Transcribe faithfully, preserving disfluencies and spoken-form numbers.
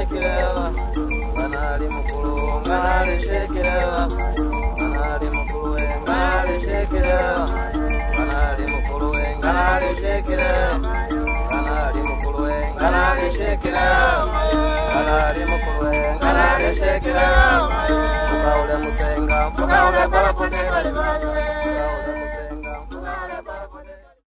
shekelewa Nganali mukulu nganali shekelewa Nganali mukulu nganali shekelewa Nganali mukulu nganali shekelewa Nganali mukulu nganali shekelewa Nganali mukulu nganali shekelewa Mukaule musenga mukaule pala pote